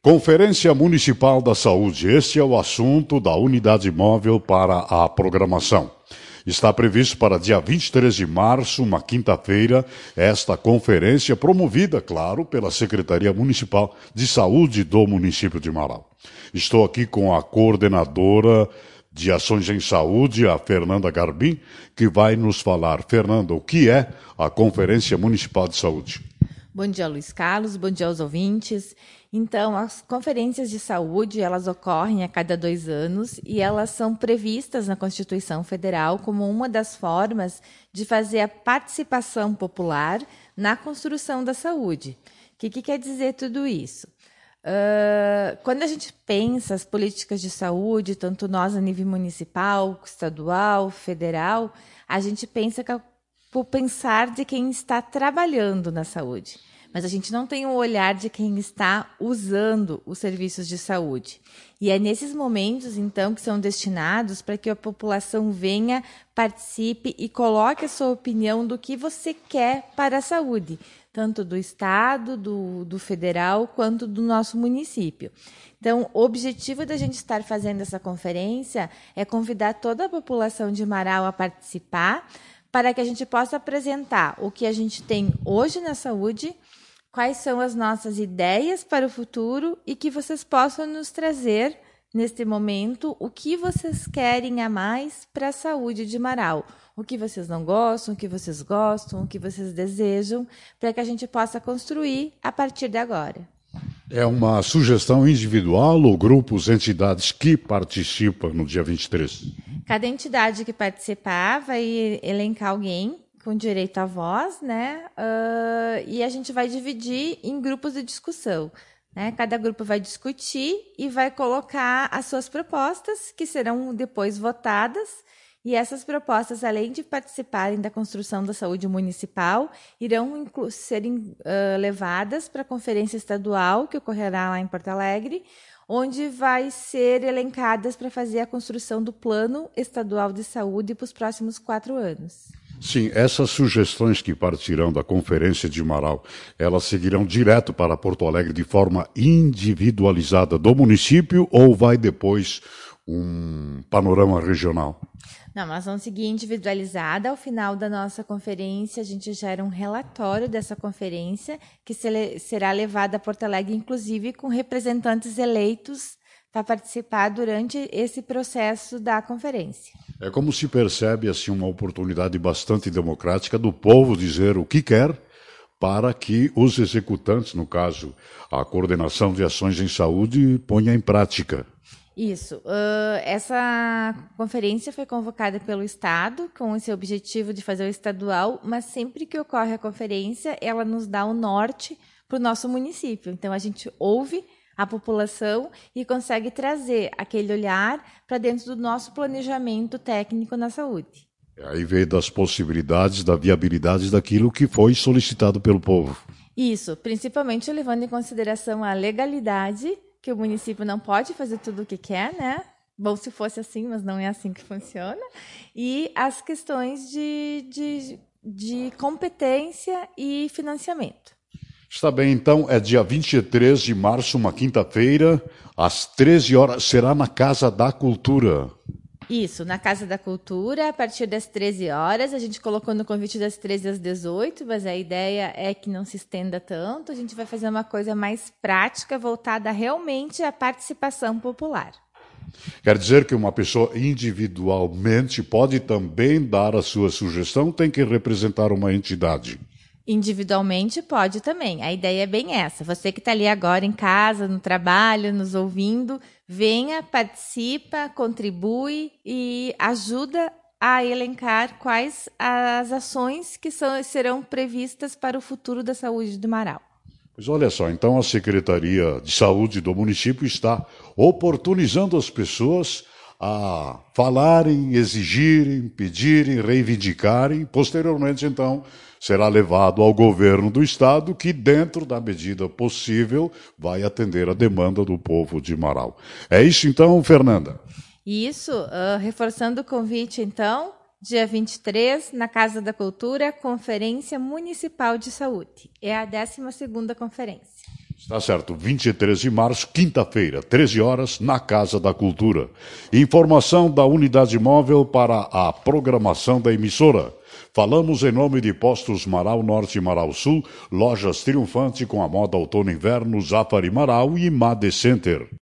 Conferência Municipal da Saúde. Este é o assunto da unidade móvel para a programação. Está previsto para dia 23 de março, uma quinta-feira, esta conferência promovida, claro, pela Secretaria Municipal de Saúde do município de Marau. Estou aqui com a coordenadora de Ações em Saúde, a Fernanda Garbim, que vai nos falar. Fernanda, o que é a Conferência Municipal de Saúde? Bom dia, Luiz Carlos. Bom dia aos ouvintes. Então, as conferências de saúde, elas ocorrem a cada 2 anos e elas são previstas na Constituição Federal como uma das formas de fazer a participação popular na construção da saúde. O que quer dizer tudo isso? Quando a gente pensa as políticas de saúde, tanto nós a nível municipal, estadual, federal, a gente pensa por pensar de quem está trabalhando na saúde. Mas a gente não tem o olhar de quem está usando os serviços de saúde. E é nesses momentos, então, que são destinados para que a população venha, participe e coloque a sua opinião do que você quer para a saúde, tanto do Estado, do federal, quanto do nosso município. Então, o objetivo da gente estar fazendo essa conferência é convidar toda a população de Marau a participar, para que a gente possa apresentar o que a gente tem hoje na saúde, quais são as nossas ideias para o futuro e que vocês possam nos trazer, neste momento, o que vocês querem a mais para a saúde de Marau. O que vocês não gostam, o que vocês gostam, o que vocês desejam, para que a gente possa construir a partir de agora. É uma sugestão individual ou grupos, entidades que participam no dia 23? Cada entidade que participar vai elencar alguém com direito à voz, né? E a gente vai dividir em grupos de discussão, né? Cada grupo vai discutir e vai colocar as suas propostas, que serão depois votadas. E essas propostas, além de participarem da construção da saúde municipal, irão serem levadas para a conferência estadual, que ocorrerá lá em Porto Alegre, onde vai ser elencadas para fazer a construção do Plano Estadual de Saúde para os próximos 4 anos. Sim, essas sugestões que partirão da Conferência de Marau, elas seguirão direto para Porto Alegre de forma individualizada do município ou vai depois um panorama regional? Não, nós vamos seguir individualizada. Ao final da nossa conferência, a gente gera um relatório dessa conferência que será levado a Porto Alegre, inclusive com representantes eleitos para participar durante esse processo da conferência. É como se percebe assim uma oportunidade bastante democrática do povo dizer o que quer para que os executantes, no caso a coordenação de ações em saúde, ponha em prática. Isso. Essa conferência foi convocada pelo Estado com esse objetivo de fazer o estadual, mas sempre que ocorre a conferência, ela nos dá o norte para o nosso município. Então, a gente ouve a população e consegue trazer aquele olhar para dentro do nosso planejamento técnico na saúde. Aí veio das possibilidades, da viabilidade daquilo que foi solicitado pelo povo. Isso, principalmente levando em consideração a legalidade, que o município não pode fazer tudo o que quer, né? Bom, se fosse assim, mas não é assim que funciona. E as questões de competência e financiamento. Está bem, então, é dia 23 de março, uma quinta-feira, às 13 horas, será na Casa da Cultura. Isso, na Casa da Cultura, a partir das 13 horas. A gente colocou no convite das 13 às 18, mas a ideia é que não se estenda tanto. A gente vai fazer uma coisa mais prática, voltada realmente à participação popular. Quer dizer que uma pessoa individualmente pode também dar a sua sugestão, tem que representar uma entidade. Individualmente pode também. A ideia é bem essa. Você que está ali agora em casa, no trabalho, nos ouvindo, venha, participa, contribui e ajuda a elencar quais as ações que serão previstas para o futuro da saúde do Marau. Pois olha só, então a Secretaria de Saúde do município está oportunizando as pessoas a falarem, exigirem, pedirem, reivindicarem. Posteriormente, então, será levado ao governo do estado que, dentro da medida possível, vai atender a demanda do povo de Marau. É isso então, Fernanda? Isso, reforçando o convite então, dia 23, na Casa da Cultura, Conferência Municipal de Saúde. É a 12ª conferência. Está certo, 23 de março, quinta-feira, 13 horas, na Casa da Cultura. Informação da unidade móvel para a programação da emissora. Falamos em nome de Postos Marau Norte e Marau Sul, Lojas Triunfante com a moda outono e inverno, Zafari Marau e Made Center.